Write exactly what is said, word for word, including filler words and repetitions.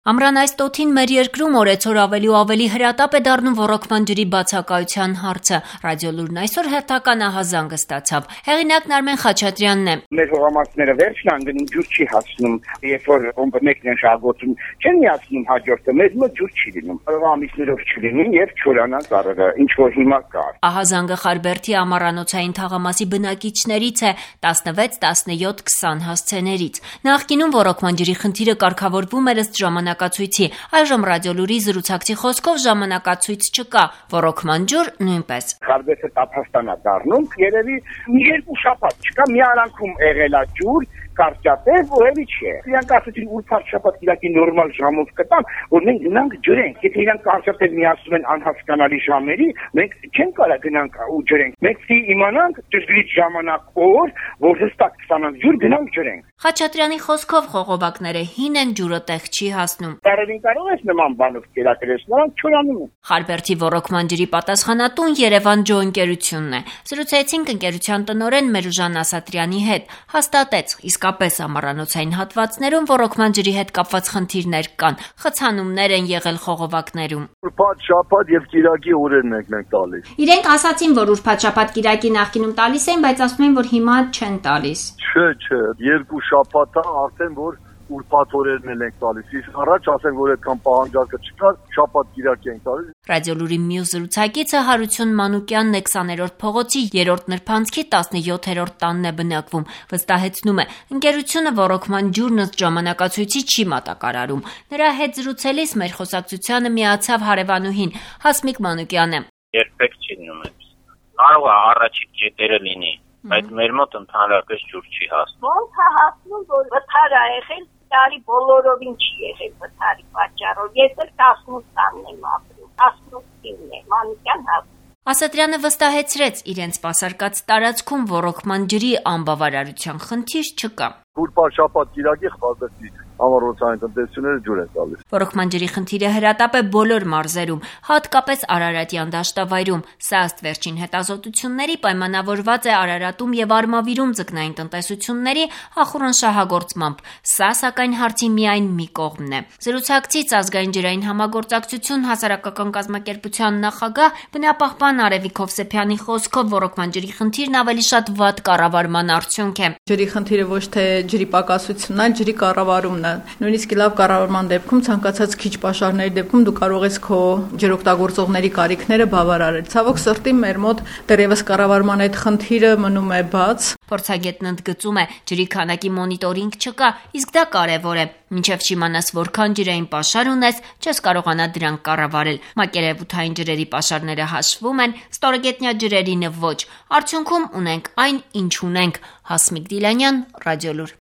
Ամռան այս տոթին մեր երկրում օրեցօր ավելի ու ավելի հրատապ է դառնում ոռոգման ջրի բացակայության հարցը։ Ռադիոլուրն այսօր հերթական ահազանգը ստացավ։ Հեղինակն Արմեն Խաչատրյանն է։ Մեր հողամասները վերջն անգնում ջուր չի հասնում, երբ որ մեկն են շահագործում, չեն միացնում հաջորդը, մեզ մոտ ջուր չի լինում։ Ամիսներով չլինին եւ չորանան ծառերը, ինչ որ հիմա կա։ Ահազանգը Խարբերդի ամառանոցային թաղամասի բնակիչներից է, տասնվեց, տասնյոթ, քսան հասցեներից։ Նախկինում ոռոգման ջրի խնդիրը կարգավորվում էր ըստ ժամանակացույցի, այժմ Ռադիոլուրի զրուցակցի խոսքով ժամանակացույց չկա, ոռոգման ջուր նույնպես։ Խարբերդը տափաստան է դառնում, երևի մի երկու շաբաթ չկա, մի արանքում եղել է ջուր, կարճատև, որևէ չէ։ Իրանք ասեցին ուրբաթ շաբաթ կիրակի նորմալ ժամով կտան, որ մենք գնանք ջրենք։ Եթե իրանք կարճատև միացնում են անհասկանալի ժամերի, մենք չենք կարող գնանք ու ջրենք։ Մենք պիտի իմանանք ճշգրիտ ժամանակ օր, որ հստակ կստանանք ջուր, գնանք ջրենք։ Խաչատրյանի խոսքով խողովակները հին են, ջուրը տեղ չի հասնում։ Տարերին կարող ես նման բանով կերակրես, նրանք չորանում են։ Խարբերդի ոռոգման ջրի պատասխանատուն Երևան Ջո ընկերությունն է։ Զրուցեցինք ընկերության տնօրեն Մերուժան Ասատրյանի հետ, հաստատեց, իսկապես ամառանոցային հատվածներում ոռոգման ջրի հետ կապված խնդիրներ կան, խցանումներ են եղել խողովակներում։ Ուրբաթ շաբաթ եւ կիրակի օրերն ենք մենք տալիս։ Իրենք ասացին, որ ուրբաթ շաբաթ կիրակի նախկինում տալիս էին, բայց ասում են, որ հիմա չեն տալիս։ Չէ, չէ, երկու շաբաթ է արդեն որ ուրբաթ օրերն էլ ենք տալիս։ Իսկ առաջ ասենք, որ այդքան պահանջարկը չկար, շաբաթ կիրակի ենք տալիս։ Ռադիոլուրի մյուս զրուցակիցը Հարություն Մանուկյանն է քսաներորդ փողոցի երրորդ նրբանցքի տասնյոթերորդ տանն է բնակվում, վստահեցնում է, ընկերությունը ոռոգման ջուրն ըստ ժամանակացույցի չի մատակարարում։ Նրա հետ զրուցելիս մեր խոսակցությանը միացավ հարևանուհին Հասմիկ Մանուկյանը։ Երբեք չի լինում այդ։ Կարող է առաջին կետերը լինի, բայց մեր մոտ ընդհանրապես ջուր չի հասնում։ Ոնց է հասնում, որ վթար է եղել, տարի բոլորովին չի եղել վթարի պատճառով։ Ես էլ տասնութ տանն եմ ապրում, տասնութին է, Մանուկյան հասնում։ Ասատրյանը վստահեցրեց, իրենց սպասարկած տարածքում ոռոգման ջրի անբավարարության խնդիր չկա։ Ուրբաթ շաբաթ կիրակի Խարբերդի ամառանոցային տնտեսությունները ջուր են տալիս։ Ոռոգման ջրի խնդիրը հրատապ է բոլոր մարզերում, հատկապես Արարատյան դաշտավայրում։ Սա ըստ վերջին հետազոտությունների պայմանավորված է Արարատում եւ Արմավիրում ձկնային տնտեսությունների ախորժ շահագործմամբ։ Սա սակայն հարցի միայն մի կողմն է։ Զրուցակցից ազգային ջրային համագործակցություն հասարակական կազմակերպության նախագահ բնապահպան Արևիկ Հովսեփյանի խոսքով ոռոգման ջրի խնդիրն ավելի շատ վատ կառավարման արդյունք է։ Ջրի խնդիրը ոչ թե ջրի պակասությունն է, ջրի կառավարումն է։ Նույնիսկ լավ կառավարման դեպքում ցանկացած քիչ պաշարների դեպքում դու կարող ես քո ջրօգտագործողների կարիքները բավարարել։ Ցավոք սրտի մեր մոտ դեռևս կառավարման այդ խնդիրը մնում է բաց։ Փորձագետն ընդգծում է, ջրի քանակի մոնիտորինգ չկա, իսկ դա կարևոր է։ Մինչև չիմանաս որքան ջրային պաշար ունես, չես կարողանա դրանք կառավարել։ Մակերևութային ջրերի պաշարները հաշվում են, ստորգետնյա ջրերինը ոչ։ Արդյունքում ունենք այն, ինչ ունենք։ Հասմիկ Դիլանյան, Ռադիոլուր։